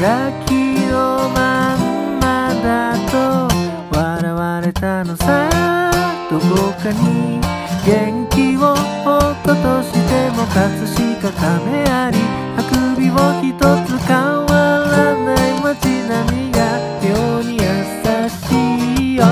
きのまんまだと笑われたのさ。どこかに元気をおっとしても葛飾亀有あくびを一つ変わらない街並みが妙に優しいよ。